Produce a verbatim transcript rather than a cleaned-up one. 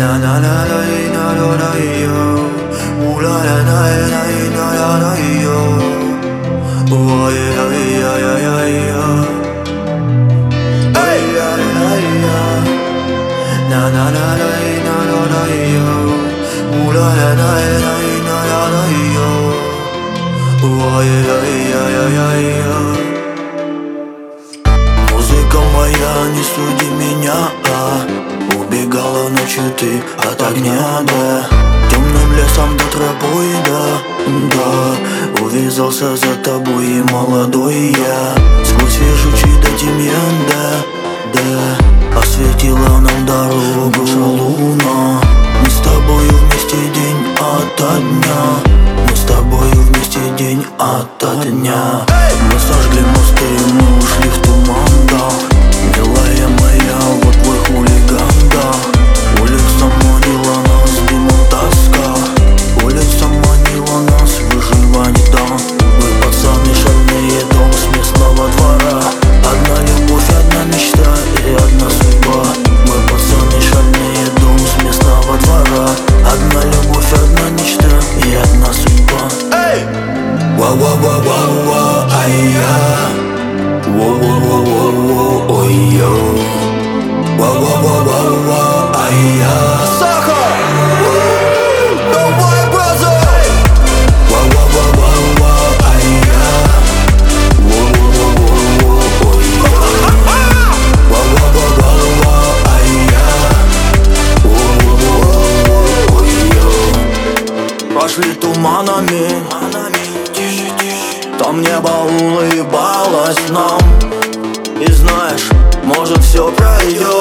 Музыка моя, не суди меня, а убегала ночью ты от огня, да. Темным лесом до тропой, да, да. Увязался за тобой и молодой я. Сквозь вежучий до тимьян, да, да. Осветила нам дорогу луна. Мы с тобою вместе день ото дня. Мы с тобою вместе день ото дня. Мы сожгли мосты, мы ушли в туман, да. Милая моя, вот твой хулиган, да. Улица манила нас, дымом тоска. Улица манила нас, выживание, да. Мы пацаны шальные, дом с местного двора. Одна любовь, одна мечта и одна судьба. Мы пацаны шальные, дом с местного двора. Одна любовь, одна мечта и одна судьба. Эй! Ва-ва-ва-ва-ва, ай-я. Во-во-во-во-во, ой-йо. Ва-ва-ва-ва-ва, ай-я. Сахар! Давай, бразер! Ва-ва-ва-ва-ва, ай-я. Во-во-во-во-во, ой-йо. Ва-ва-ва-ва-ва, ай-я. Во-во-во-во-во, ой-йо. Пошли туманами. Там небо улыбалось нам. И знаешь, может все пройдет.